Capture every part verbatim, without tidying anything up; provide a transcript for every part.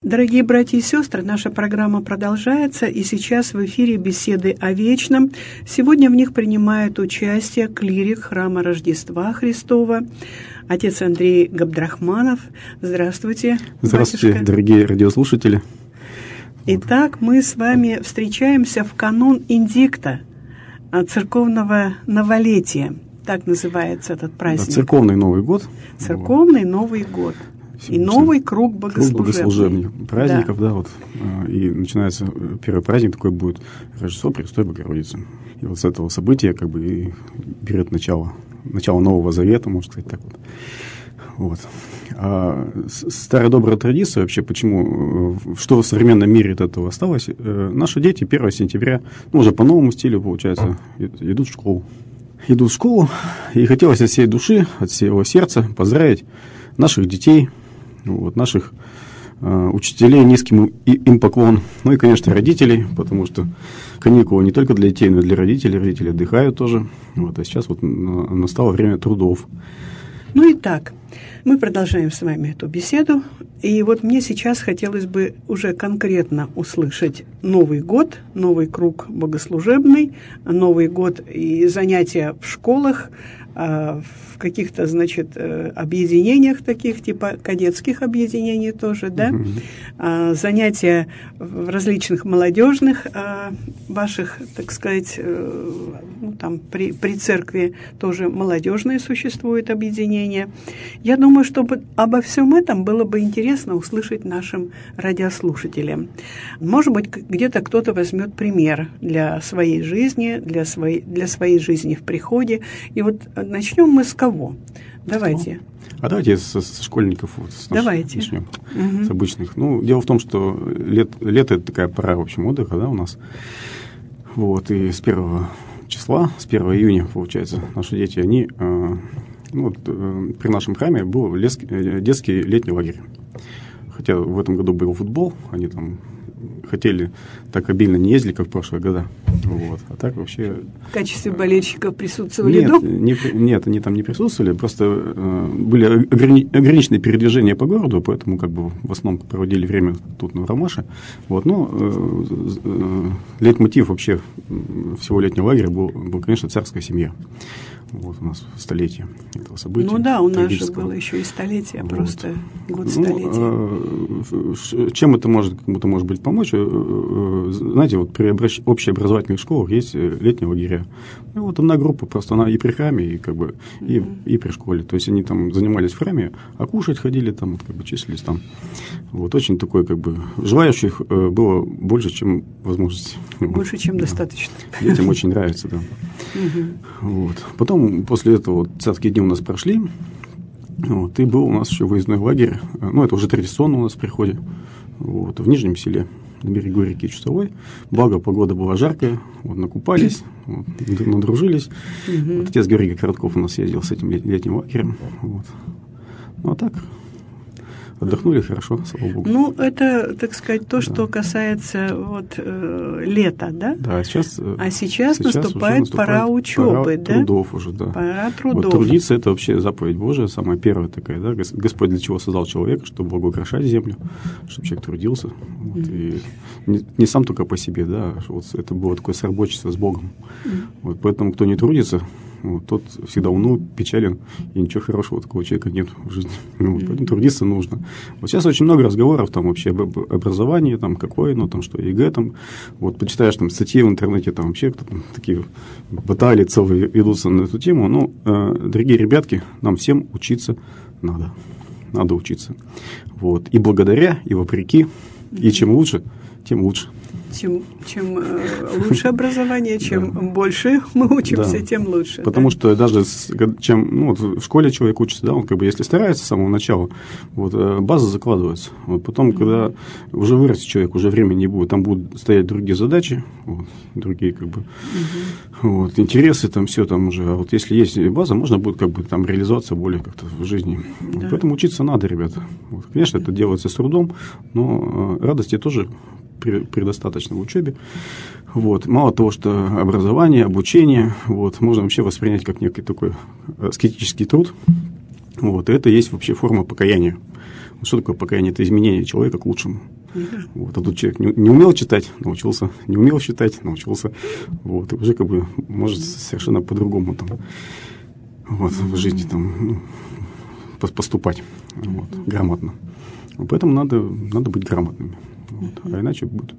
Дорогие братья и сестры, наша программа продолжается, и сейчас в эфире беседы о вечном. Сегодня в них принимает участие клирик Храма Рождества Христова, отец Андрей Габдрахманов. Здравствуйте, Здравствуйте, батюшка. Дорогие радиослушатели. Итак, мы с вами встречаемся в канун Индикта, церковного новолетия. Так называется этот праздник. Да, церковный Новый год. Церковный Новый год. И новый круг богослужебный. Круг богослужебных праздников, да. да, вот. И начинается первый праздник, такой будет Рождество Пресвятой Богородицы. И вот с этого события как бы и берет начало, начало Нового Завета, можно сказать так вот. Вот. А старая добрая традиция вообще, почему, что в современном мире от этого осталось, наши дети первого сентября, ну, уже по новому стилю, получается, идут в школу. Идут в школу, и хотелось от всей души, от всего сердца поздравить наших детей, вот, наших э, учителей, низким им поклон. Ну и, конечно, родителей, потому что каникулы не только для детей, но и для родителей. Родители отдыхают тоже. Вот, а сейчас вот настало время трудов. Ну и так, мы продолжаем с вами эту беседу. И вот мне сейчас хотелось бы уже конкретно услышать Новый год, новый круг богослужебный, Новый год и занятия в школах, в каких-то, значит, объединениях таких, типа кадетских объединений тоже, да, mm-hmm. занятия в различных молодежных ваших, так сказать, ну, там при, при церкви тоже молодежные существуют объединения. Я думаю, что обо всем этом было бы интересно услышать нашим радиослушателям. Может быть, где-то кто-то возьмет пример для своей жизни, для своей, для своей жизни в приходе. И вот начнем мы с кого? Давайте. А давайте со, со школьников вот, с давайте. начнем, угу. с обычных. Ну, дело в том, что лет, лето – это такая пора, в общем, отдыха, да, у нас. Вот, и с первого числа, с первого июня, получается, наши дети, они, э, ну, вот, э, при нашем храме был лески, э, детский летний лагерь. Хотя в этом году был футбол, они там хотели, так обильно не ездили, как в прошлые года. Вот. А так вообще... В качестве болельщиков присутствовали? Нет, не, нет, они там не присутствовали, просто э, были ограни- ограниченные передвижения по городу, поэтому как бы в основном проводили время тут на Ромаше. Вот. Но э, э, лейтмотив вообще всего летнего лагеря был, был, конечно, царская семья. Вот у нас столетие этого события. Ну да, у нас же было еще и столетие, вот. Просто год столетия. Ну, чем это может кому-то может быть помочь? Знаете, вот при общеобразовательных школах есть летние лагеря. Ну, вот одна группа, просто она и при храме, и как бы и, mm-hmm. и при школе. То есть они там занимались в храме, а кушать ходили там, вот, как бы числились там. Вот очень такой, как бы, желающих было больше, чем возможностей. Больше, чем да. достаточно. Детям очень нравится, да. Mm-hmm. Вот. Потом, после этого, вот, царские дни у нас прошли, вот, и был у нас еще выездной лагерь, ну, это уже традиционно у нас в приходе, вот, в Нижнем селе, на берегу реки Чусовой. Благо, погода была жаркая, вот, накупались, вот, надружились. Mm-hmm. Вот, отец Георгий Коротков у нас ездил с этим летним лагерем. Вот. Ну, а так... Отдохнули хорошо, слава богу. Ну, это, так сказать, то, что да. касается вот, э, лета, да? Да, сейчас, а сейчас, сейчас наступает, наступает пора учебы, пора да? трудов уже, да. Пора трудов. Вот трудиться – это вообще заповедь Божия, самая первая такая, да? Господь для чего создал человека? Чтобы благоукрашать землю, чтобы человек трудился. Вот, mm-hmm. и не, не сам только по себе, да, вот это было такое сорабочество с Богом. Mm-hmm. Вот, поэтому, кто не трудится, вот, тот всегда уныл, печален, и ничего хорошего такого человека нет в жизни. Ну, вот, поэтому трудиться нужно. Вот сейчас очень много разговоров там вообще об образовании, там, какое, ну, там, что ЕГЭ, там, вот, почитаешь там статьи в интернете, там, вообще кто там, такие баталии целые ведутся на эту тему. Ну, э, дорогие ребятки, нам всем учиться надо. Надо учиться. Вот. И благодаря, и вопреки, и чем лучше, тем лучше. Чем, чем э, лучше образование, чем да. больше мы учимся, да. тем лучше. Потому да? что даже с, чем ну, вот в школе человек учится, да, он как бы если старается с самого начала, вот, база закладывается. Вот потом, mm-hmm. когда уже вырастет человек, уже времени не будет, там будут стоять другие задачи, вот, другие как бы mm-hmm. вот, интересы, там все там уже. А вот если есть база, можно будет как бы там реализоваться более как-то в жизни. Да. Вот, поэтому учиться надо, ребята. Вот, конечно, это делается с трудом, но радости тоже предостаточно в учебе. Вот. Мало того, что образование, обучение, вот, можно вообще воспринять как некий такой аскетический труд. Вот. И это есть вообще форма покаяния. Что такое покаяние? Это изменение человека к лучшему. Uh-huh. Вот. А тут человек не, не умел читать, научился, не умел считать, научился. Вот. И уже как бы может совершенно по-другому там, вот, uh-huh. в жизни там, ну, поступать вот, uh-huh. грамотно. Поэтому надо, надо быть грамотными. Вот. Uh-huh. А иначе будет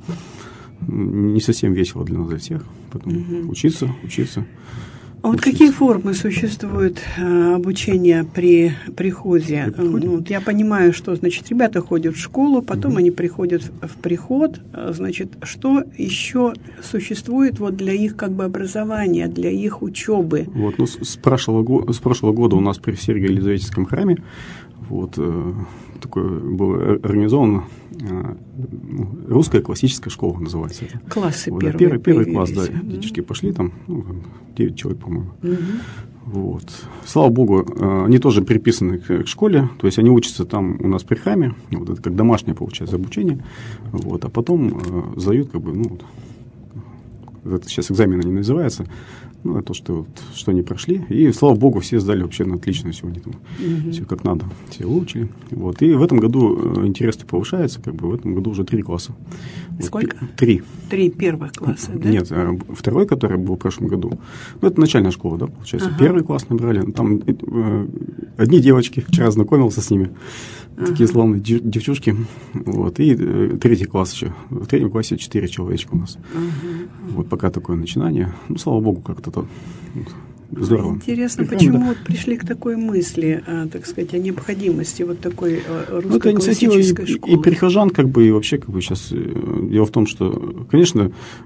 не совсем весело для нас, для всех. Поэтому uh-huh. учиться, учиться. А вот какие формы существуют э, обучения при приходе? При ну, вот я понимаю, что, значит, ребята ходят в школу, потом mm-hmm. они приходят в, в приход. Значит, что еще существует вот для их как бы образования, для их учебы? Вот, ну, с, с, прошлого, с прошлого года у нас при Сергиево-Елизаветском храме вот, э, такой был организован э, русская классическая школа, называется. Классы вот, первые. Первый, первый класс, да, mm-hmm. детишки пошли там, ну, девять человек, по-моему. Mm-hmm. Вот. Слава богу, э, они тоже приписаны к, к школе, то есть они учатся там у нас при храме, вот это как домашнее, получается, обучение, вот, а потом э, сдают, как бы, ну, вот, это сейчас экзамены не называется, ну, это то, что, вот, что они прошли. И, слава богу, все сдали вообще на отлично сегодня. Там, mm-hmm. все как надо, все выучили. Вот. И в этом году интерес повышается, как бы в этом году уже три класса. Сколько? Вот, три. Три первых класса, да? Нет, второй, который был в прошлом году, ну, это начальная школа, да, получается. Ага. Первый класс набрали, там э, одни девочки, вчера знакомился с ними, ага. такие славные девчушки. Вот. И э, третий класс еще. В третьем классе четыре человечка у нас. Ага. Вот пока такое начинание. Ну, слава богу, как-то то здорово. Интересно, Прихрам, почему да. вот пришли к такой мысли, а, так сказать, о необходимости вот такой а, русской классической и, школы? И прихожан, как бы, и вообще, как бы, сейчас дело в том, что, конечно,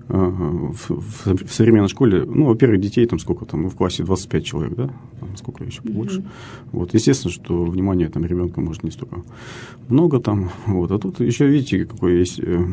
в, в, в современной школе, ну, во-первых, детей там сколько там, ну, в классе двадцать пять человек, да, там сколько еще побольше. Mm-hmm. Вот, естественно, что внимание там ребенка может не столько много там, вот, а тут еще, видите, какой есть э,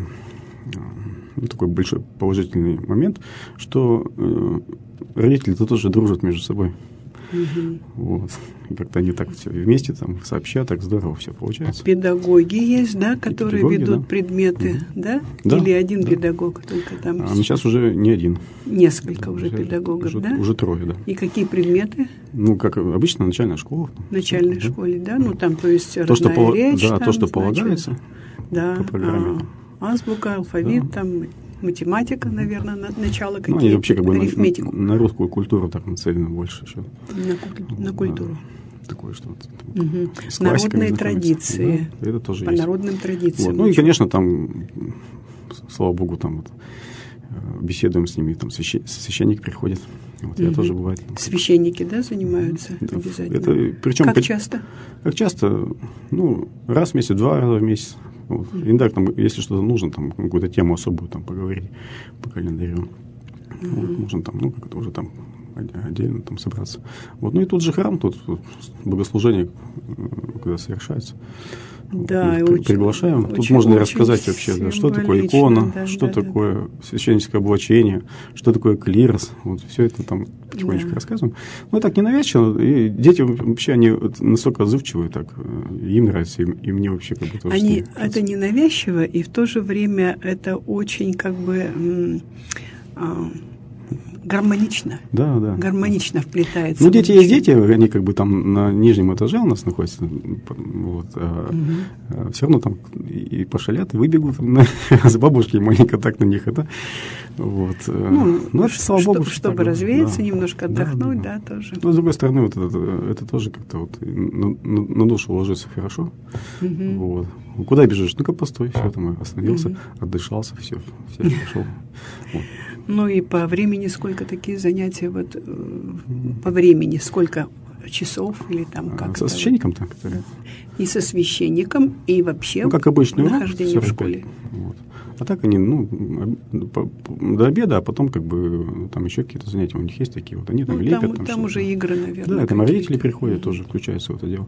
э, такой большой положительный момент, что э, родители-то тоже дружат между собой. Угу. Вот. И как-то они так все вместе там сообща, так здорово все получается. Педагоги есть, да, которые педагоги, ведут да. предметы, угу. да? да? Или один да. педагог только там? А сейчас уже не один. Несколько уже сейчас педагогов, уже, да? Уже трое, да. И какие предметы? Ну, как обычно, начальная школа. В начальной да. школе, да? Ну, там, то есть, то, что пол... речь. Да, там, то, что значит, полагается да, по программе. А, азбука, алфавит, да. там... математика, наверное, на начало какие-то, ну, они вообще как бы арифметику. На, на русскую культуру так нацелены больше еще. На, на культуру. Да, такое что-то. Угу. Народные традиции. Да, это тоже по есть. народным традициям. Вот. Ну и, конечно, там, слава богу, там вот, беседуем с ними, там священник приходит. Вот, угу. Я тоже бывает. Священники, да, занимаются да, обязательно? Это, причем, как по, часто? Как часто? Ну, раз в месяц, два раза в месяц. Вот. Mm-hmm. Иногда, там, если что-то нужно, там, какую-то тему особую там, поговорить по календарю, mm-hmm. вот, можно там, ну, как-то уже там отдельно там собраться. Вот. Ну и тут же храм, тут, тут богослужение, когда совершается. Да, вот, очень, приглашаем. Очень, тут можно очень рассказать вообще, да, что такое икона, да, что да, такое да. священническое облачение, что такое клирос. Вот все это там потихонечку да. рассказываем. Ну, так ненавязчиво. И дети вообще, они настолько отзывчивые, так, им нравится, и, и мне вообще как бы тоже. Они, это ненавязчиво, и в то же время это очень как бы... М- а- гармонично. Да, да. Гармонично вплетается. Ну, дети есть дети, они как бы там на нижнем этаже у нас находятся, вот, а, угу. а все равно там и пошалят, и выбегут с бабушки, маленько так на них, это, вот. Ну, ну это, слава что, богу, чтобы так, развеяться, да. немножко отдохнуть, да, да. да, тоже. Но, с другой стороны, вот это, это тоже как-то вот на, на, на душу ложится хорошо, угу. вот. Куда бежишь? Ну-ка, постой, все, там остановился, угу. отдышался, все, все, пошел. Вот. Ну и по времени сколько такие занятия, вот по времени сколько часов или там как? Со священником-то? Который... И со священником, и вообще ну, как обычный нахождение в школе. Вот. А так они, ну, по, по, до обеда, а потом как бы там еще какие-то занятия у них есть такие вот, они там ну, лепят. Там, там, там уже игры, наверное. Да, там родители приходят, mm-hmm. тоже включаются в это дело.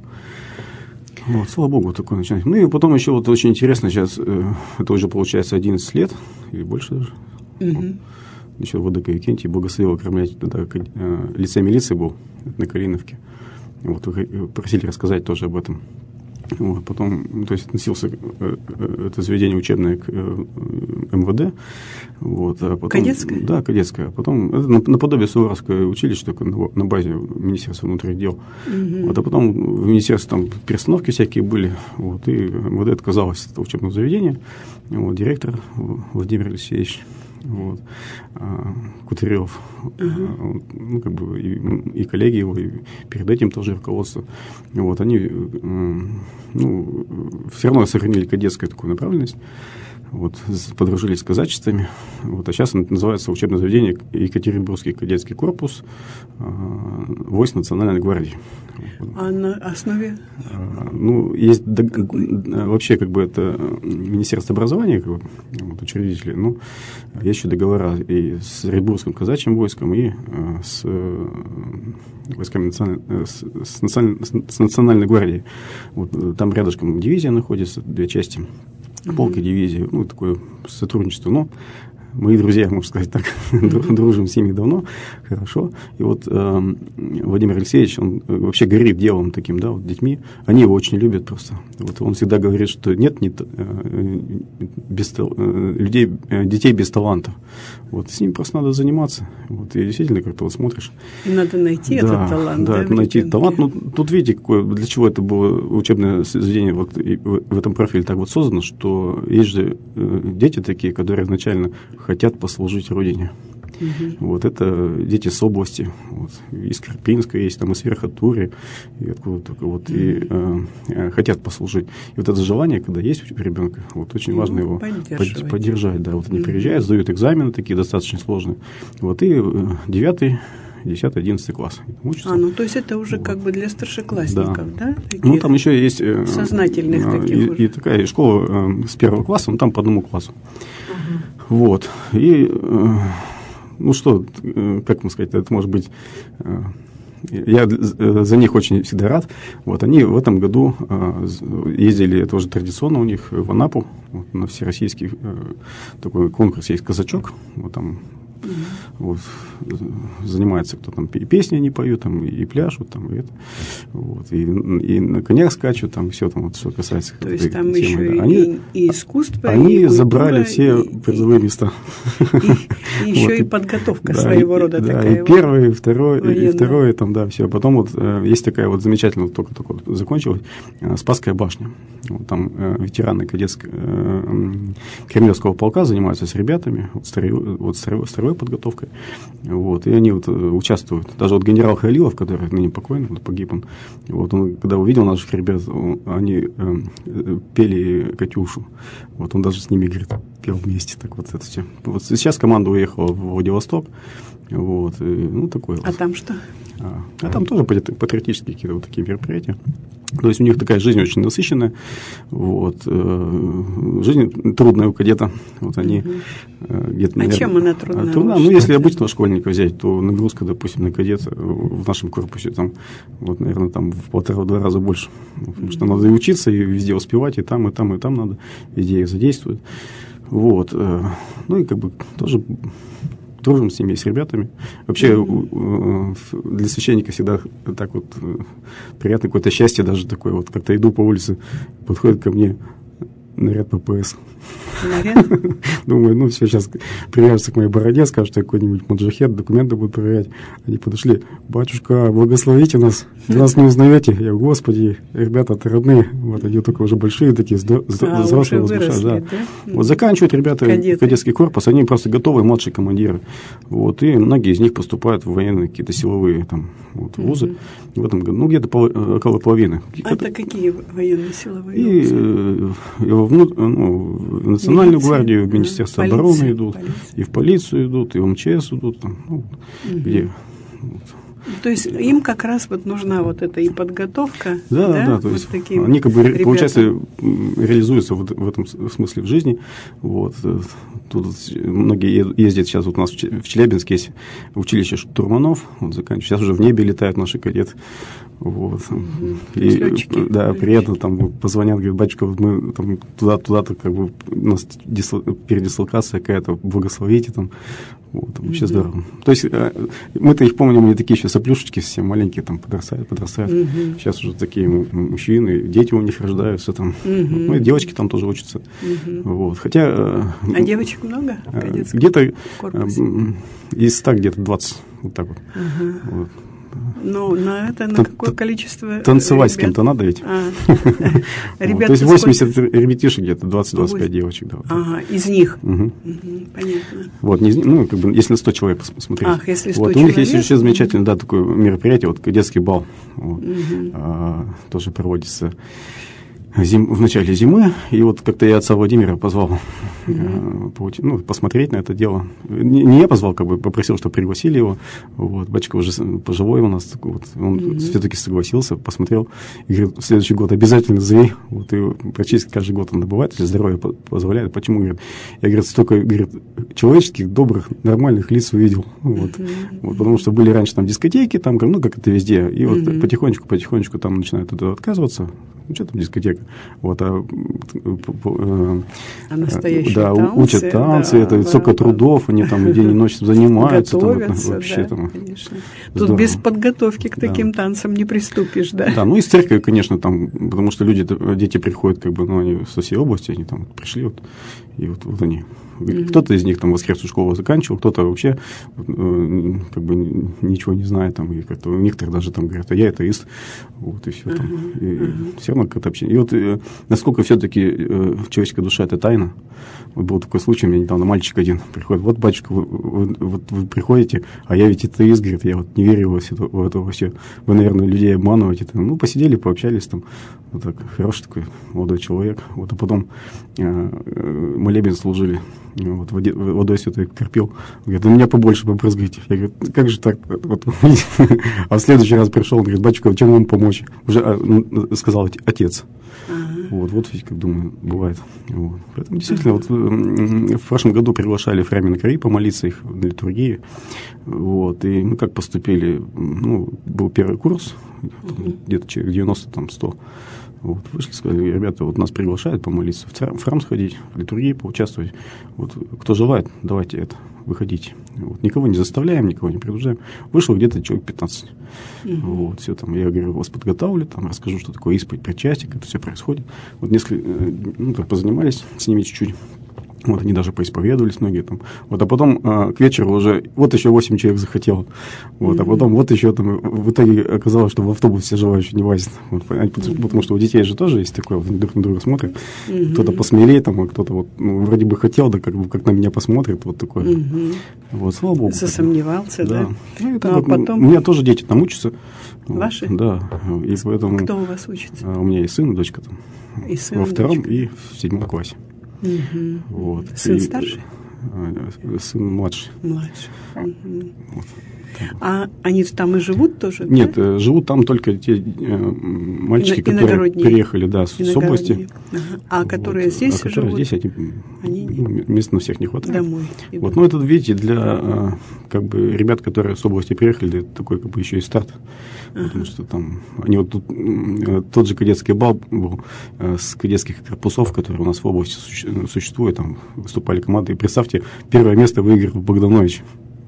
Вот, слава богу, вот такое начинание. Ну и потом еще вот очень интересно сейчас, э, это уже получается одиннадцать лет, или больше даже. Mm-hmm. Вот. Еще в ВДК Викентий благословил окормлять, тогда э, лицей милиции был на Калиновке. Вот, вы просили рассказать тоже об этом. Вот, потом, то есть, относился это заведение учебное к эм вэ дэ. Вот, а потом, кадетское? Да, кадетское. Потом, это наподобие Суворовское училище, только на, на базе Министерства внутренних дел. Угу. Вот, а потом в Министерстве там перестановки всякие были, вот, и эм вэ дэ отказалось от этого учебного заведения. Вот, директор Владимир Алексеевич, вот, Кутырев, uh-huh. ну, как бы и, и коллеги его, и перед этим тоже руководство, вот, они, ну, все равно сохранили кадетскую такую направленность, вот, подружились с казачествами, вот, а сейчас называется учебное заведение Екатеринбургский кадетский корпус войск Национальной гвардии. А на основе? Ну, есть дог... вообще, как бы, это Министерство образования, как бы, вот, учредители, ну, есть еще договора и с Оренбургским казачьим войском, и а, с а, войсками националь... с, с, националь... с Национальной гвардией. Вот, там рядышком дивизия находится, две части, полк и дивизия, ну, такое сотрудничество, но мои друзья, можно сказать так, mm-hmm. дружим с ними давно, хорошо. И вот э, Владимир Алексеевич, он вообще горит делом таким, да, вот детьми. Они его очень любят просто. Вот он всегда говорит, что нет, нет э, без, э, людей, э, детей без таланта. Вот с ними просто надо заниматься. Вот, и действительно, как-то вот смотришь. И надо найти да, этот талант. Да, да найти талант. Ну, тут видите, какое, для чего это было учебное заведение вот, и в, в этом профиле так вот создано, что есть же э, дети такие, которые изначально хотят послужить Родине. Угу. Вот это дети с области, вот, из Карпинска есть, там, из Верхотури, и откуда только вот, угу. и э, хотят послужить. И вот это желание, когда есть у ребенка, вот очень его важно его под, поддержать. Да, вот они угу. приезжают, сдают экзамены такие достаточно сложные. Вот, и девятый, десятый, одиннадцатый класс учатся. А, ну то есть это уже вот. Как бы для старшеклассников, да? да? Ну там еще есть сознательных э, таких и, уже. И такая школа э, с первого класса, ну там по одному классу. Угу. Вот. И э, ну что, э, как вам сказать, это может быть... Э, я за них очень всегда рад. Вот они в этом году э, ездили, это уже традиционно у них, в Анапу, вот, на всероссийский э, такой конкурс есть «Казачок». Вот там Mm-hmm. вот, занимается кто там, и песни они поют, там, и пляшут, там, и, это, вот, и, и на конях скачут, там, все, там, вот, что касается. То есть там еще да. и, они, и искусство, они и культура, забрали все и, призовые места. И, и еще вот, и подготовка да, своего и, рода да, такая. И вот первый, и второй, военная. и второй, там, да, все. Потом вот есть такая вот замечательная, только-только вот закончилась, Спасская башня. Вот, там э, ветераны кадетского э, Кремлевского полка занимаются с ребятами, вот, строевой, вот, строевой, строевой подготовкой. Вот, и они вот участвуют. Даже вот генерал Хайлилов, который ныне покойный, вот, погиб он, вот он, когда увидел наших ребят, он, они э, пели «Катюшу». Вот он даже с ними, говорит, пел вместе. Так вот это все. Вот сейчас команда уехала в Владивосток. Вот, и, ну, такое а вот. там что? А, а там тоже патриотические какие-то вот такие мероприятия. То есть у них такая жизнь очень насыщенная. Вот, э, жизнь трудная у кадета. Вот они угу. э, где-то, а наверное, чем она трудная? трудна? Ну, если обычного школьника взять, то нагрузка, допустим, на кадета в нашем корпусе там, вот, наверное, там в полтора-два раза больше. Потому что надо и учиться, и везде успевать, и там, и там, и там надо, везде их задействуют. Вот. Э, ну, и как бы тоже... дружим с ними, с ребятами. Вообще mm-hmm. для священника всегда так вот приятно, какое-то счастье даже такое. Вот как-то иду по улице, подходит ко мне наряд пэ пэ эс. Наряд? Думаю, ну все, сейчас привяжутся к моей бороде, скажут, что я какой-нибудь маджахет, документы будут проверять. Они подошли: батюшка, благословите нас, вы нас не узнаете. Я говорю: господи, ребята-то родные. Вот они только уже большие такие, взрослые, возмущают. Да. Вот заканчивают ребята Кадеты. Кадетский корпус, они просто готовые младшие командиры. Вот, и многие из них поступают в военные какие-то силовые там, вот, вузы. Mm-hmm. В этом году, ну, где-то пол, около половины. А это какие военные силовые и, вузы? И во вну, ну, в Национальную Милиция, гвардию, в Министерство полиция, обороны идут, полиция. И в полицию идут, и в эм че эс идут, там, ну, угу. где... Вот. То есть им как раз вот нужна вот эта и подготовка. Да, да, да, то вот есть они как бы, ребятам. Получается, реализуются вот в этом смысле в жизни. Вот. Тут многие ездят сейчас, вот у нас в Челябинске есть училище штурманов, вот, заканчивают. Сейчас уже в небе летают наши кадеты. Вот. Угу. И, летчики, да, летчики. Приятно там позвонят, говорят: батюшка, вот мы там туда-туда-то, как бы у нас передислокация какая-то, благословите там. Вот, вообще mm-hmm. здорово. То есть мы-то их помним, они такие еще соплюшечки, все маленькие, там, подрастают, подрастают. Mm-hmm. Сейчас уже такие мужчины, дети у них рождаются там. Mm-hmm. Ну, и девочки там тоже учатся. Mm-hmm. Вот. Хотя... А девочек много? Где-то из ста где-то двадцать. Вот так вот. Uh-huh. Вот. Ну, на это, на какое количество танцевать ребят? С кем-то надо ведь. А. То есть восемьдесят ребятишек где-то, двадцать-двадцать пять девочек. Да, вот. Ага, из них. Угу. Угу, понятно. Вот, не, ну, как бы, если на сто человек посмотреть. Ах, если сто вот, человек. У них есть еще замечательное, да, такое мероприятие, вот детский бал. Вот, угу. а, тоже проводится зим, в начале зимы, и вот как-то я отца Владимира позвал mm-hmm. э, ну, посмотреть на это дело. Не, не я позвал, как бы попросил, чтобы пригласили его. Вот, батюшка уже пожилой у нас, вот, он mm-hmm. все-таки согласился, посмотрел, и говорит, в следующий год обязательно зови. Вот, и практически каждый год он добывает, если здоровье позволяет. Почему? Говорит, я, говорит, столько, говорит, человеческих, добрых, нормальных лиц увидел. Вот, mm-hmm. вот, потому что были раньше там дискотеки, там, ну, как это везде, и вот mm-hmm. потихонечку-потихонечку там начинают туда отказываться. Ну, что там дискотека? Вот, а, а настоящие да, танцы, учат танцы, да, это да, столько да, трудов, они там день и ночь занимаются. Готовятся, там, вообще, да, там, конечно. Тут здорово. Без подготовки к таким да. танцам не приступишь, да? Да, ну и с церкви, конечно, там, потому что люди, дети приходят, как бы, ну, они со всей области, они там пришли, вот, и вот, вот они. Mm-hmm. Кто-то из них там воскресную школу заканчивал, кто-то вообще э, как бы ничего не знает, там, и как-то у них даже там говорят, а я атеист, вот, и все там. Uh-huh. И, uh-huh. Все равно какое-то общение. И вот э, насколько все-таки э, человеческая душа – это тайна. Вот был такой случай, у меня недавно мальчик один приходит, вот, батюшка, вы, вы, вы, вы приходите, а я ведь атеист, говорит, я вот не верю в это, в это все. Вы, наверное, людей обманываете. Ну, посидели, пообщались там. Вот так, хороший такой молодой человек. Вот, а потом э, э, молебен служили. Вот, воде, водой святой корпел. Говорит, у меня побольше побрызгайте. Я говорю, как же так? Вот. А в следующий раз пришел, говорит, батюшка, чем вам помочь? Уже а, сказал отец. Uh-huh. Вот, вот ведь, как думаю, бывает. Вот. Поэтому действительно, uh-huh. вот в прошлом году приглашали в храме на Кори помолиться их на литургии. Вот, и мы как поступили, ну, был первый курс, uh-huh. где-то через девяносто, там, сто. Вот, вышли, сказали, ребята, вот нас приглашают помолиться, в храм сходить, в литургии поучаствовать. Вот, кто желает, давайте это, выходите. Вот, никого не заставляем, никого не принуждаем. Вышло где-то человек пятнадцать. Mm-hmm. Вот, все там, я говорю, вас подготавливаю, там, расскажу, что такое исповедь, причастие, как это все происходит. Вот несколько, ну, так позанимались с ними чуть-чуть. Вот они даже поисповедовались многие там. Вот, а потом а, к вечеру уже, вот еще восемь человек захотело. Вот, mm-hmm. а потом вот еще там, в итоге оказалось, что в автобус все желающие не влазят. Вот, mm-hmm. Потому что у детей же тоже есть такое, вот, друг на друга смотрят. Mm-hmm. Кто-то посмелее, там, а кто-то вот, ну, вроде бы хотел, да как бы как на меня посмотрит, вот такое. Mm-hmm. Вот, слава Богу. Засомневался, да? Да. Ну, ну, а вот, потом... У меня тоже дети там учатся. Ваши? Вот, да. И поэтому, кто у вас учится? У меня и сын, и дочка там. И сын, во втором дочка. И в седьмом классе. Угу. Вот. Сын и, старший? Сын младший. Младший. Угу. Вот. А они там и живут тоже? Нет, да? живут там только те э, мальчики, Ино- которые переехали, да, с, с области. Ага. А вот. которые здесь а живут? Которые здесь, они, они... мест на всех не хватает. Домой. Вот. Но это, видите, для как бы ребят, которые с области приехали, это такой как бы еще и старт. Ага. Потому что там, они вот тут, тот же кадетский бал был с кадетских корпусов, которые у нас в области существуют, там выступали команды. И представьте, первое место выиграл Богданович.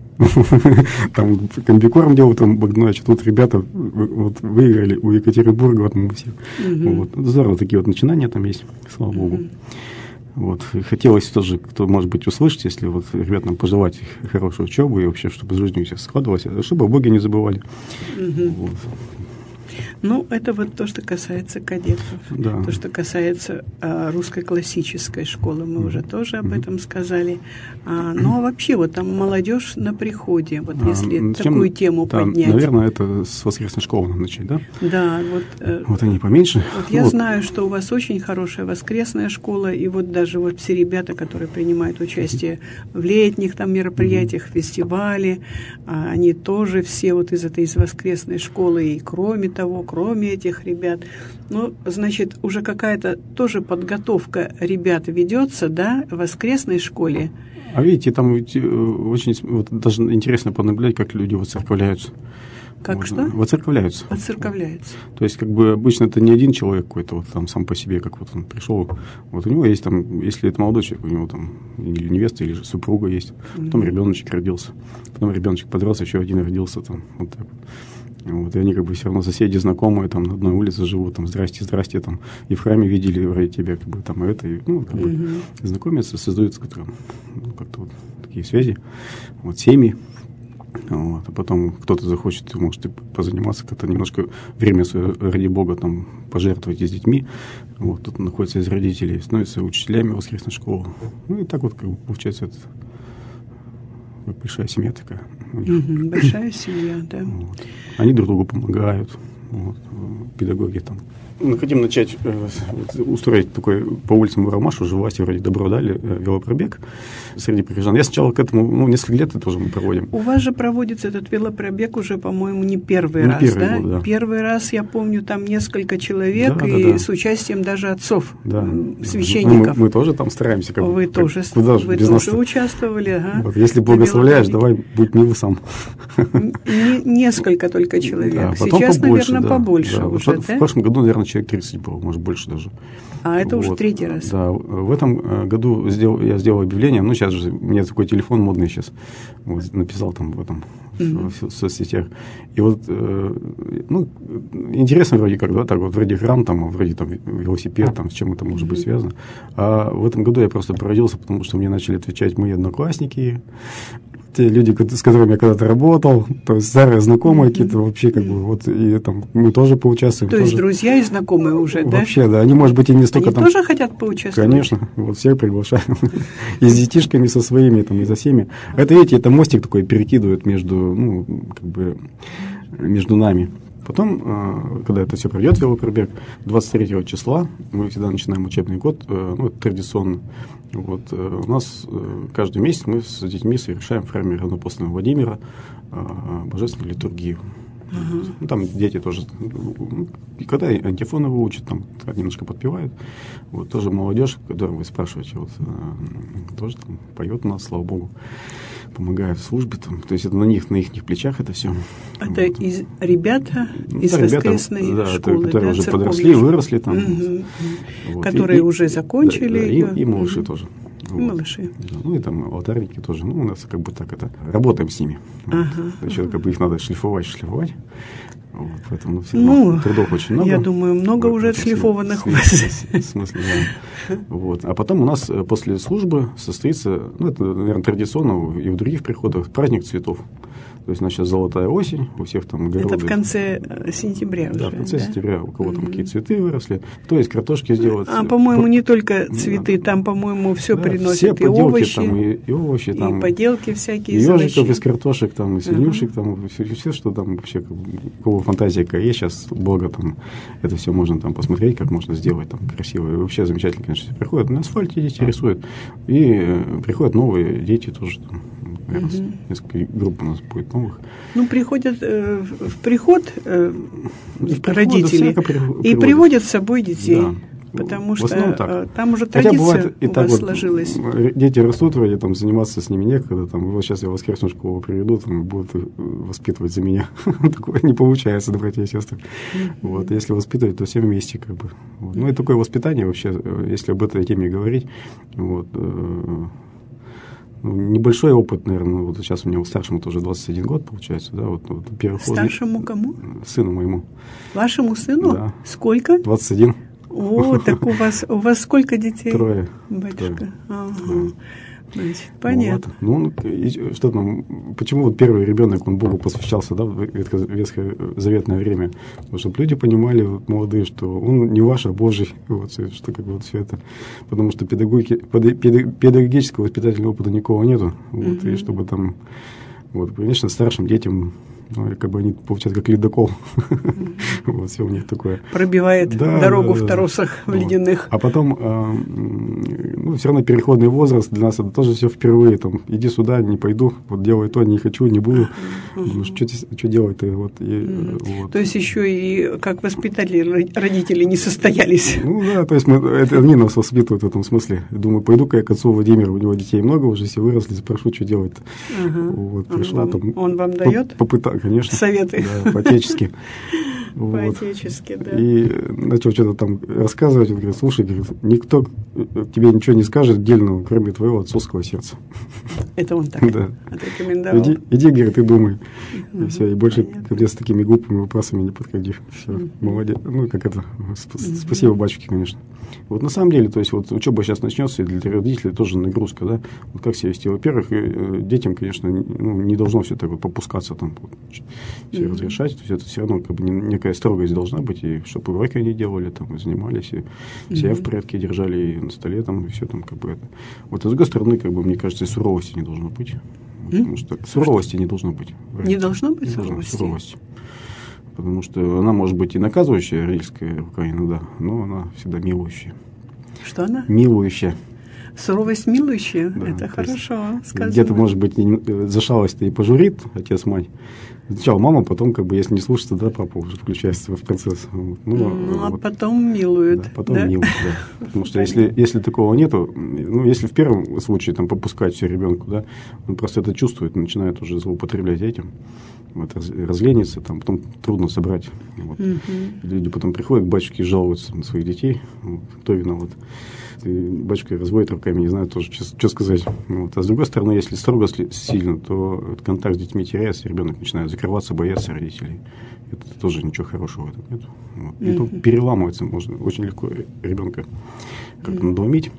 Там комбикорм делал там Богданович, тут ребята вот, выиграли у Екатеринбурга, вот мы все. Mm-hmm. Вот. Здорово, такие вот начинания там есть, слава Богу. Mm-hmm. Вот. И хотелось тоже, кто, может быть, услышать, если вот ребятам пожелать хорошей учебы и вообще, чтобы жизнь у всех складывалась, чтобы о Боге не забывали. Mm-hmm. Вот. Ну, это вот то, что касается кадетов. Да. То, что касается а, русской классической школы, мы mm-hmm. уже тоже об mm-hmm. этом сказали. А, ну, а вообще, вот там молодежь на приходе, вот а, если такую тему да, поднять. Наверное, это с воскресной школы начать, да? Да. Вот, э, вот они поменьше. Вот я вот. знаю, что у вас очень хорошая воскресная школа, и вот даже вот все ребята, которые принимают участие mm-hmm. в летних там мероприятиях, mm-hmm. фестивале, а, они тоже все вот из этой из воскресной школы, и кроме того, кроме этих ребят. Ну, значит, уже какая-то тоже подготовка ребят ведется, да, в воскресной школе. А видите, там ведь очень вот, даже интересно понаблюдать, как люди воцерковляются. Как вот, что? Воцерковляются. Воцерковляются. То есть, как бы, обычно это не один человек какой-то, вот там сам по себе, как вот он пришел. Вот у него есть там, если это молодой человек, у него там или невеста, или супруга есть. Потом mm-hmm. ребеночек родился. Потом ребеночек подрос, еще один родился там. Вот так вот. Вот, и они как бы все равно соседи, знакомые, там на одной улице живут, там, здрасте, здрасте, там, и в храме видели вроде тебя, как бы, там, и это, и, ну, как бы, mm-hmm. знакомятся, создаются как-то, ну, как-то вот такие связи, вот, семьи, вот, а потом кто-то захочет, может, и позаниматься, как-то немножко время свое, ради Бога, там, пожертвовать с детьми, вот, тут находится из родителей, становятся учителями воскресной школы, ну, и так вот, как бы, получается, это большая семья такая. Mm-hmm. Большая семья, да. Вот. Они друг другу помогают, вот, педагоги там. Мы хотим начать э, устроить такой по улицам Уралмаш, уже власти вроде добро дали, э, велопробег среди прихожан. Я сначала к этому, ну, несколько лет это тоже мы проводим. У вас же проводится этот велопробег уже, по-моему, не первый не раз, первый да? Год, да? Первый раз, я помню, там несколько человек, да, и да, да. с участием даже отцов, да. священников. Мы, мы тоже там стараемся. Как вы бы, тоже, как, куда вы без тоже нас... участвовали, ага. Вот, если благословляешь, давай, будь милый сам. Не, несколько только человек. Да, Сейчас, побольше, наверное, да, побольше да. уже, в, да? в прошлом году, наверное, человек тридцать было, может, больше даже. А это вот. уже третий раз. Да, в этом году сделал, я сделал объявление, ну, сейчас же, у меня такой телефон модный сейчас, вот, написал там в этом, mm-hmm. в, в соцсетях. И вот, э, ну, интересно вроде как, да, так вот, вроде храм, там, вроде там велосипед, там, с чем это может быть связано. А в этом году я просто поразился, потому что мне начали отвечать мои одноклассники, те люди, с которыми я когда-то работал, то есть старые знакомые mm-hmm. какие-то вообще, как бы, вот, и там мы тоже поучаствуем. То тоже. есть друзья и знакомые уже, да? Вообще, да, они, может быть, и не столько они там... тоже хотят поучаствовать? Конечно, вот всех приглашаем. И с детишками, со своими, там, и со всеми. Это, видите, это мостик такой перекидывает между, ну, как бы, между нами. Потом, когда это все пройдет, велопробег, двадцать третьего числа, мы всегда начинаем учебный год, ну, традиционно. Вот, у нас каждый месяц мы с детьми совершаем в храме равноапостольного Владимира божественную литургию. Uh-huh. Ну, там дети тоже, ну, когда антифоны выучат, там немножко подпевают. Вот, тоже молодежь, которую вы спрашиваете, вот, тоже там поет у нас, слава Богу, помогает в службе. Там, то есть это на них, на их плечах это все. Это вот. из ребята ну, из да, воскресной ребята, школы, да, которые да, уже подросли, выросли там. Uh-huh. Вот. Которые и, уже закончили да, ее. И, и малыши uh-huh. тоже. Вот. Малыши. Да, ну и там алтарники тоже. Ну, у нас как бы так это. Работаем с ними. Ага. Вот. Еще как бы их надо шлифовать, шлифовать. Вот, поэтому все равно ну, трудов очень много. Я думаю, много вот, уже отшлифованных у вас. В смысле, да. Вот. А потом у нас после службы состоится, ну, это, наверное, традиционно и в других приходах, праздник цветов. То есть, у нас сейчас золотая осень, у всех там огороды. Это в конце сентября уже, да? в конце да? сентября у кого-то mm-hmm. какие цветы выросли, то есть картошки сделать. А, по-моему, не только цветы, там, по-моему, все да, все и овощи. Там, и, и овощи, и там, поделки всякие. И ежиков из картошек, там, и свинюшек, uh-huh. там, все, все, что там вообще, у кого фантазия какая есть, сейчас, благо, там, это все можно там посмотреть, как можно сделать там красиво. И вообще замечательно, конечно, приходят на асфальте, дети рисуют, и э, приходят новые дети тоже там. Uh-huh. Несколько групп у нас будет новых. Ну, приходят э, в приход э, родители приход, и приводят с собой детей. Да. Потому что э, там уже Хотя традиция бывает, и у так вас вот сложилась. Дети растут, вроде там заниматься с ними некогда. Там, вот сейчас я в воскресную школу приведу, там будут воспитывать за меня. Такое не получается, да, братья и сестры. Mm-hmm. Вот, если воспитывать, то все вместе, как бы. Вот. Ну и такое воспитание вообще, если об этой теме говорить, вот, небольшой опыт, наверное, вот сейчас у меня старшему тоже двадцать один год, получается, да, вот, вот первый Старшему кому? Сыну моему. Вашему сыну? Да. Сколько? двадцать один. О, так у вас, у вас сколько детей? Трое. Батюшка. Трое. Ага. Да. Значит, понятно. Вот. Ну, что там, почему вот первый ребенок, он Богу посвящался, да, в ветхозаветное время, вот, чтобы люди понимали, вот, молодые, что он не ваш, а Божий, вот, что как бы вот все это, потому что педагоги, педагогического воспитательного опыта никого нету, вот, mm-hmm. и чтобы там, вот, конечно, старшим детям, ну, как бы они получают как ледокол. Mm-hmm. Вот, все у них такое. Пробивает да, дорогу да, в торосах да. ледяных. А потом, э, ну, все равно переходный возраст, для нас это тоже все впервые. Там, иди сюда, не пойду, вот делай то, не хочу, не буду. Mm-hmm. Ну, что, что делать-то? Вот, и, mm-hmm. вот. То есть еще и как воспитатели родители не состоялись. Ну да, то есть мы, это они нас воспитывают в этом смысле. Думаю, пойду-ка я к отцу Владимиру, у него детей много уже, все выросли, спрошу, что делать-то. Uh-huh. Вот, он, пришла, вам, там, он вам дает? Попыта... конечно, советы. Да, по-отечески. По-отечески, вот. Да. И начал что-то там рассказывать. Он говорит, слушай, говорит, никто тебе ничего не скажет дельного, кроме твоего отцовского сердца. Это он так да. отрекомендовал. Иди, иди, говорит, и думай. Угу, и все, и больше понятно. ко мне с такими глупыми вопросами не подходи. Все, угу. Молодец. Ну, как это, сп- угу. Спасибо, батюшке, конечно. Вот на самом деле, то есть вот учеба сейчас начнется, и для родителей тоже нагрузка, да. Вот как себя вести? Во-первых, детям, конечно, ну, не должно все так вот попускаться, там, все mm-hmm. разрешать. То есть это все равно как бы некая строгость должна быть, и чтобы уроки они делали, там, и занимались, и mm-hmm. себя в порядке держали, и на столе, там, и все там, как бы это. Вот, а с другой стороны, как бы, мне кажется, и суровости не должно быть. Mm-hmm. Потому что суровости не должно быть. Не должно быть не суровости? суровости. Потому что она может быть и наказывающая, родительская рука иногда, но она всегда милующая. Что она? Милующая. Суровость милующая? Да, это хорошо сказано. Где-то, может быть, за шалость-то и пожурит отец-мать. Сначала мама, потом, как бы, если не слушается, да, папа уже включается в процесс. Ну, ну а вот. потом милует. Да, потом да? милует, да. Потому что если, если такого нету, ну, если в первом случае там попускать все ребенку, да, он просто это чувствует, начинает уже злоупотреблять этим. Вот, раз, разленится, там, потом трудно собрать. Вот. Mm-hmm. Люди потом приходят к батюшке и жалуются на своих детей. Вот, кто виноват? И батюшка разводит руками, не знает тоже, что, что сказать. Вот. А с другой стороны, если строго сильно, то контакт с детьми теряется, ребенок начинает закрываться, бояться родителей. Это тоже ничего хорошего в этом нет. Вот. Mm-hmm. И то переламывается можно очень легко ребенка как-то mm-hmm. надломить.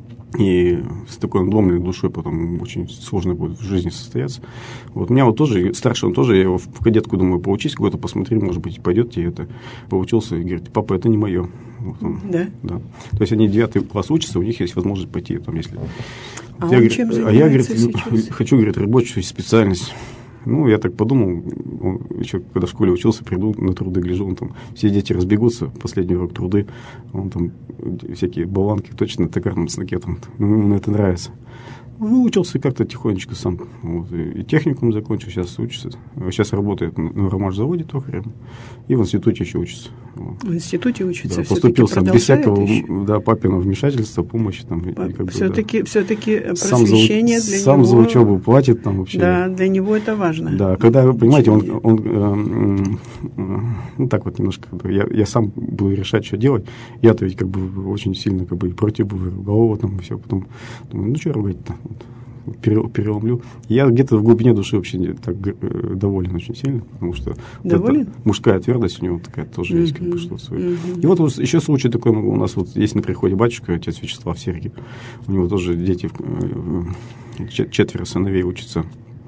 И с такой надломленной душой потом очень сложно будет в жизни состояться. Вот у меня вот тоже, старший он тоже, я его в кадетку думаю, поучись какой-то, посмотри, может быть, пойдет тебе это. Поучился и говорит, папа, это не мое. Вот он, да? Да. То есть они девятый класс учатся, у них есть возможность пойти, там, если... А я, он чем а я, говорит, сейчас? хочу, говорит, рабочую специальность. Ну, я так подумал, он, еще когда в школе учился, приду на труды, гляжу, он там, все дети разбегутся, последний урок труды, он там всякие болванки, точно токарным с накетом, ну, ему это нравится. Ну, учился как-то тихонечко сам. Вот. И, и техникум закончил, сейчас учится. Сейчас работает на ромашзаводе токарем. И в институте еще учится. Вот. В институте учится? Да, поступил сам без всякого да, папиного вмешательства, помощи. Там, как все-таки, бы, да. все-таки просвещение сам для сам него... Сам за учебу платит там вообще. Да, для него это важно. Да, когда, понимаете, он, он э, э, ну так вот немножко, я, я сам буду решать, что делать. Я-то ведь как бы очень сильно как бы и против был, ругал там и все. Потом думаю, ну что ругать-то? Вот, переломлю. Я где-то в глубине души вообще не, так э, доволен очень сильно, потому что вот мужская твердость у него такая тоже mm-hmm. есть, как бы что-то свое. Mm-hmm. И вот еще случай такой у нас вот есть на приходе батюшка, отец Вячеслав Сергий. У него тоже дети, э, четверо сыновей учатся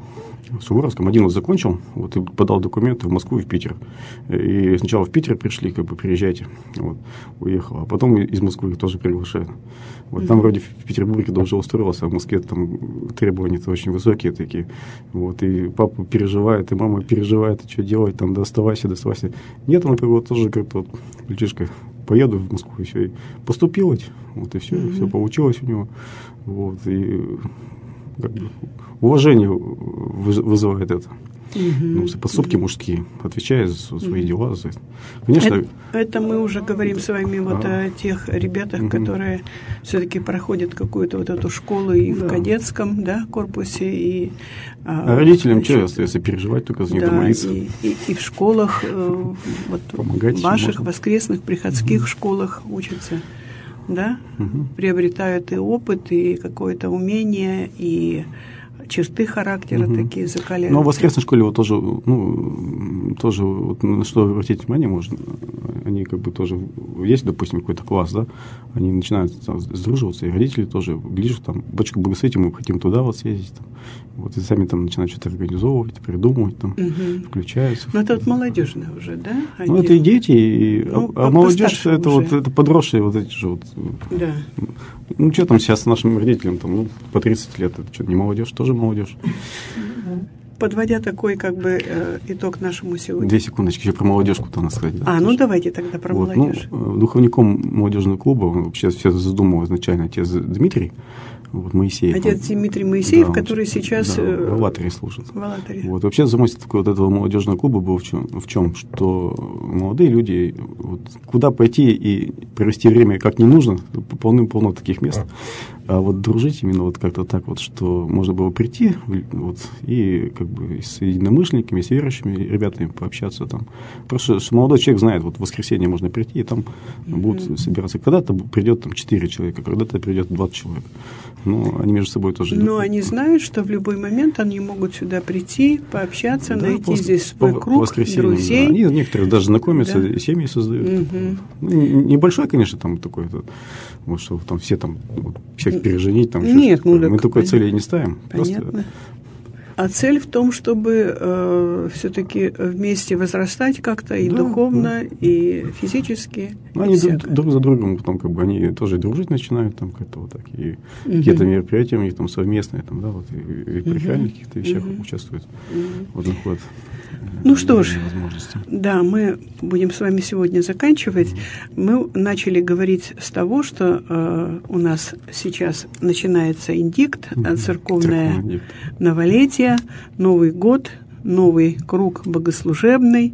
в Суворовском. Один вот закончил, вот, и подал документы в Москву и в Питер. И сначала в Питер пришли, как бы, приезжайте. Вот, уехал. А потом из Москвы их тоже приглашают. Вот, mm-hmm. Там вроде в Петербурге даже устроился, а в Москве там требования-то очень высокие такие. Вот, и папа переживает, и мама переживает, и что делать, там, доставайся, доставайся. Нет, он вот тоже как-то вот, мальчишка, поеду в Москву, и все. И поступил ведь, вот, и все, mm-hmm. все получилось у него. Вот, и как бы уважение вызывает это. Угу. Ну, поступки угу. мужские, отвечая за свои угу. дела. За... Конечно, это, это мы уже говорим с вами вот а. о тех ребятах, угу. которые все-таки проходят какую-то вот эту школу и да. в кадетском да, корпусе. И, а, а родителям что остается переживать, только за них да, молиться. И, и, и в школах, э, вот, в ваших воскресных, приходских угу. школах учатся. Да, угу. приобретают и опыт, и какое-то умение, и черты характера угу. такие закаляют. Но в воскресной школе вот тоже, ну, тоже вот на что обратить внимание можно, они как бы тоже, есть, допустим, какой-то класс, да, они начинают там сдруживаться, и родители тоже, глядишь, там, батюшка, благословите, мы хотим туда вот съездить, там, вот, и сами там начинают что-то организовывать, придумывать, там, угу. включаются. Ну, это вот молодежное уже, да? Они... Ну, это и дети, и... Ну, а, а молодежь, это вот, это подросшие вот эти же вот... Да. Ну, что там сейчас нашим родителям, там, ну, по тридцать лет, это что, не молодежь, тоже молодежь. Подводя такой, как бы, э, итог нашему сегодня. Две секундочки, еще про молодежку-то надо сказать. Да, а, ну давайте тогда про вот, молодежь. Ну, духовником молодежного клуба, вообще все задумал изначально отец Дмитрий, вот, Моисеев. Отец Дмитрий Моисеев, да, который он, сейчас... Да, в Алатыре служит. В Алатыре. Вот, вообще замысел такой вот этого молодежного клуба был в чем, в чем, что молодые люди, вот, куда пойти и провести время как не нужно, полным-полно таких мест. А вот дружить именно вот как-то так вот, что можно было прийти вот, и как бы с единомышленниками, с верующими ребятами пообщаться там. Просто что молодой человек знает, вот в воскресенье можно прийти, и там mm-hmm. будут собираться. Когда-то придет там четыре человека, когда-то придет двадцать человек. Ну, они между собой тоже... Но они знают, что в любой момент они могут сюда прийти, пообщаться, да, найти по, здесь свой по, круг по друзей. Да. Они некоторые даже знакомятся, да. семьи создают. Угу. Ну, небольшой, конечно, там такой, вот, что там все там вот, всех переженить. Там, Нет, ну, так, мы такой понятно. Цели не ставим. Понятно. Просто... А цель в том, чтобы э, все-таки вместе возрастать как-то и да, духовно, да. и физически. Ну, они друг, друг за другом потом как бы они тоже дружить начинают, там как-то вот так, и угу. какие-то мероприятия у них там совместные, там, да, вот, и, и при угу. каких-то вещах угу. участвуют. Угу. Вот заход. Ну что ж, да, мы будем с вами сегодня заканчивать. Мы начали говорить с того, что э, у нас сейчас начинается индикт, mm-hmm. церковное Церковный новолетие, Новый год, новый круг богослужебный.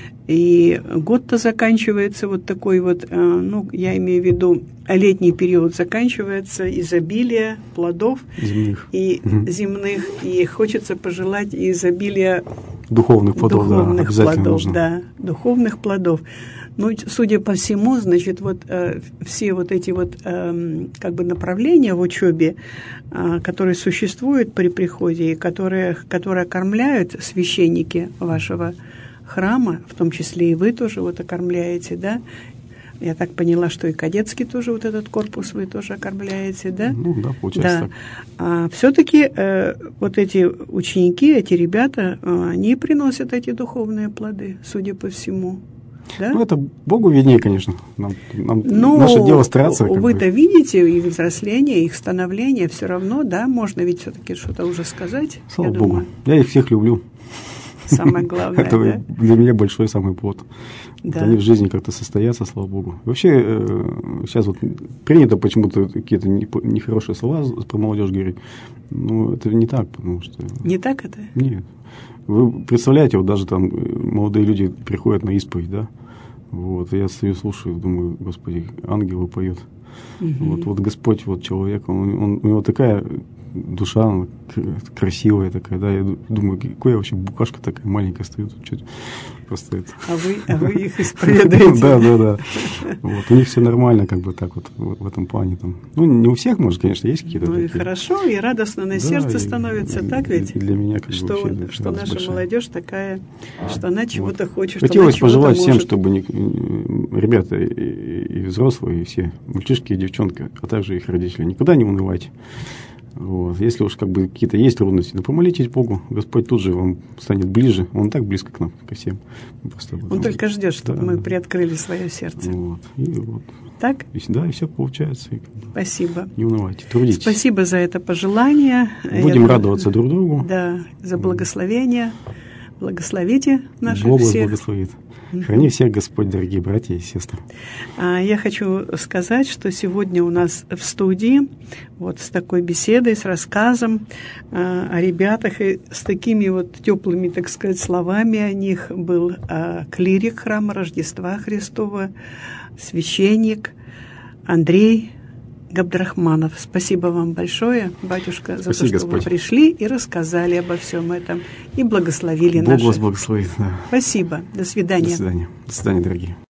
И год-то заканчивается вот такой вот, э, ну, я имею в виду, летний период заканчивается, изобилие плодов земных. И угу. земных, и хочется пожелать изобилия духовных плодов, духовных да, плодов, нужно. да, духовных плодов. Ну, судя по всему, значит, вот э, все вот эти вот э, как бы направления в учебе, э, которые существуют при приходе, и которые, которые окормляют священники вашего храма, в том числе и вы тоже вот окормляете, да? Я так поняла, что и кадетский тоже вот этот корпус вы тоже окормляете, да? Ну, да, получается да. так. А все-таки э, вот эти ученики, эти ребята, э, они приносят эти духовные плоды, судя по всему. Да? Ну, это Богу виднее, конечно. Нам, нам Но наше дело стараться. Вы-то видите их взросление, их становление, все равно, да, можно ведь все-таки что-то уже сказать. Слава я Богу. Думаю. Я их всех люблю. Самое главное, это да? Для меня большой самый плод. Да. Вот они в жизни как-то состоятся, слава Богу. Вообще, э, сейчас вот принято почему-то какие-то нехорошие слова про молодежь говорить. Ну, это не так, потому что... Не так это? Нет. Вы представляете, вот даже там молодые люди приходят на исповедь, да? Вот, я стою, слушаю, думаю, Господи, ангелы поют. Угу. Вот, вот Господь, вот человек, он, он, у него такая... душа она красивая такая, да, я думаю, какой я вообще букашка такая маленькая стою тут, чуть просто это. А вы, а вы их исповедуете? Да, да, да. Вот, у них все нормально, как бы так вот в этом плане там. Ну, не у всех, может, конечно, есть какие-то такие. Ну и такие. хорошо, и радостно на сердце становится, так ведь? Для меня как бы что, что наша молодежь такая, что она чего-то хочет. Хотелось пожелать всем, чтобы ребята и взрослые, и все, мальчишки и девчонки, а также их родители, никогда не унывайте. Вот. Если уж как бы какие-то есть трудности, то помолитесь Богу, Господь тут же вам станет ближе, Он так близко к нам, ко всем. Просто Он только ждет, чтобы да, мы приоткрыли свое сердце. Вот. И вот. Так? И, да, и все получается. И, как бы, спасибо. Не унывайте, трудитесь. Спасибо за это пожелание. Будем Я радоваться друг другу. Да, за благословение. Благословите наших Бог всех. Бог благословит. Храни всех Господь, дорогие братья и сестры. Я хочу сказать, что сегодня у нас в студии вот с такой беседой, с рассказом о ребятах и с такими вот теплыми, так сказать, словами о них был клирик храма Рождества Христова, священник Андрей Габдрахманов. Спасибо вам большое, батюшка, за Спасибо, то, что Господь. вы пришли и рассказали обо всем этом, и благословили Бог наших. вас благословит. Да. Спасибо. До свидания. До свидания. До свидания, дорогие.